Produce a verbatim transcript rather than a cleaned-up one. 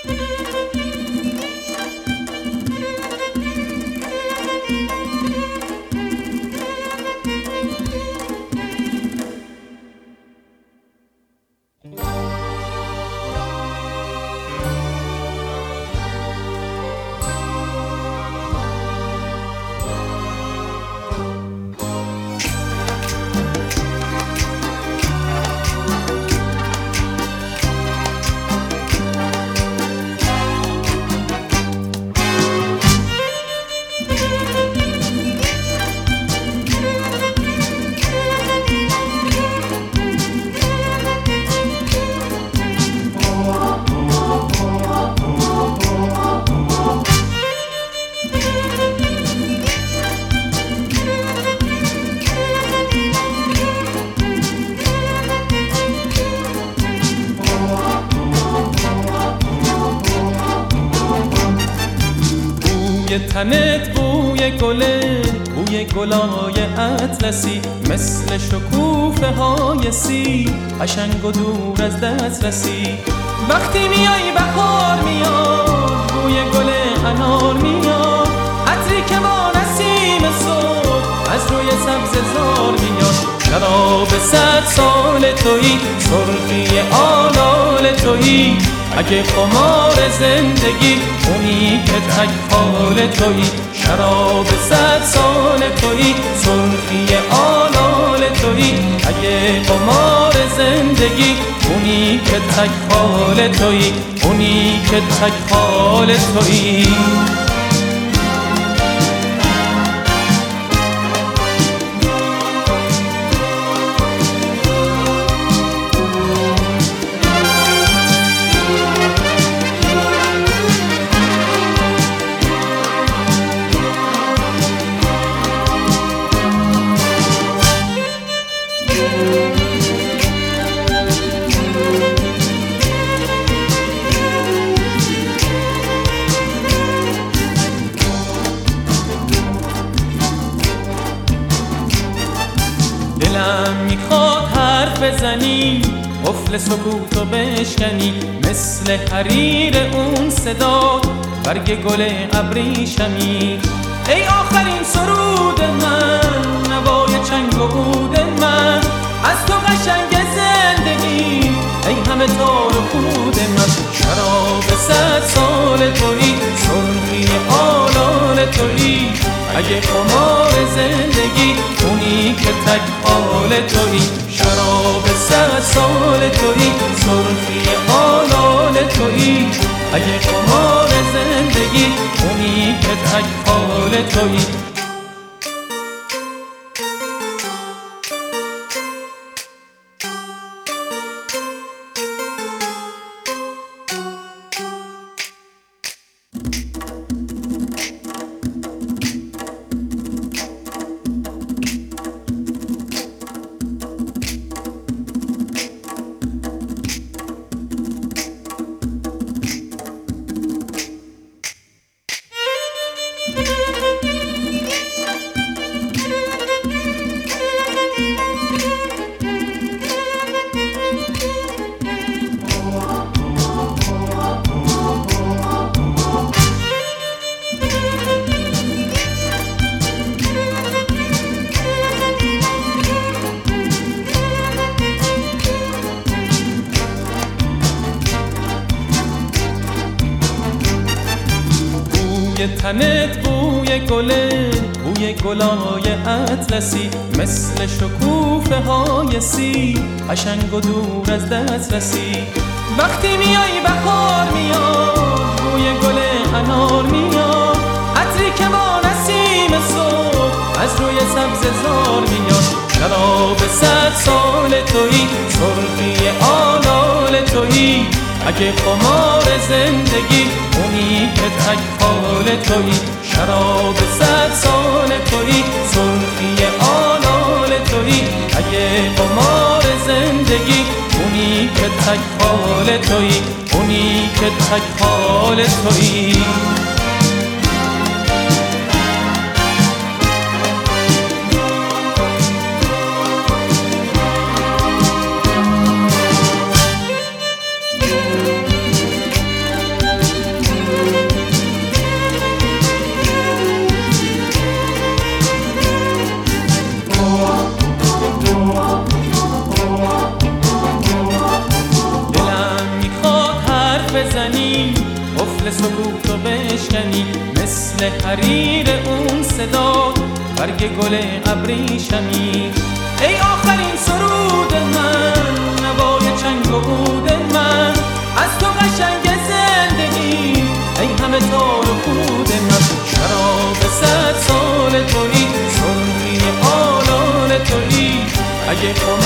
تنت بوی گله، بوی گلای اطلسی، مثل شکوفه های سی، قشنگ و دور از دسترسی. وقتی میای بهار میاد، بوی گل انار میاد، عطری که با نسیم صبح از روی سبز زار میاد. شراب صد سال تویی، سرخی آلال تویی، اگه قمار زندگی اونی که تک حال تویی. شراب صد سال تویی، سرخی آلال تویی، اگه قمار زندگی اونی که تک حال تویی، اونی که تک حال تویی. دلم میخواد حرف بزنی، قفل سکوتو بشکنی، مثل حریر اون صدا برگ گل ابریشمی. ای آخرین سرود من، نوای چنگ و عود من، از تو قشنگ زندگی، ای همه تار و پود من. شراب صد سال تویی، سرخی آلال تویی، اگه قمار زندگی اونی که تک حال تویی. شراب صد سال تویی، سرخی آلال تویی، اگه قمار زندگی اونی که تک حال تویی. بوی تنت بوی گله، بوی گلای اطلسی، مثل شکوفه های سی، قشنگ و دور از دسترسی. وقتی میای بهار میاد، بوی گل انار میاد، عطری که با نسیم صبح از روی سبز زار میاد. شراب صد سال تویی، سرخی آلال تویی، اگه قمار زندگی اونی که تک حال تویی. شراب صد سال تویی، سرخی آلال تویی، اگه قمار زندگی اونی که تک حال تویی، اونی که تک حال تویی. سکوتو بشکنی، مثل حریر اون صدا برگ گل ابریشمی. ای آخرین سرود من، نوای چنگ و عود من، از تو قشنگ زندگی، ای همه تار و پود من. شراب صد سال تویی، سرمه آلال تویی، اگه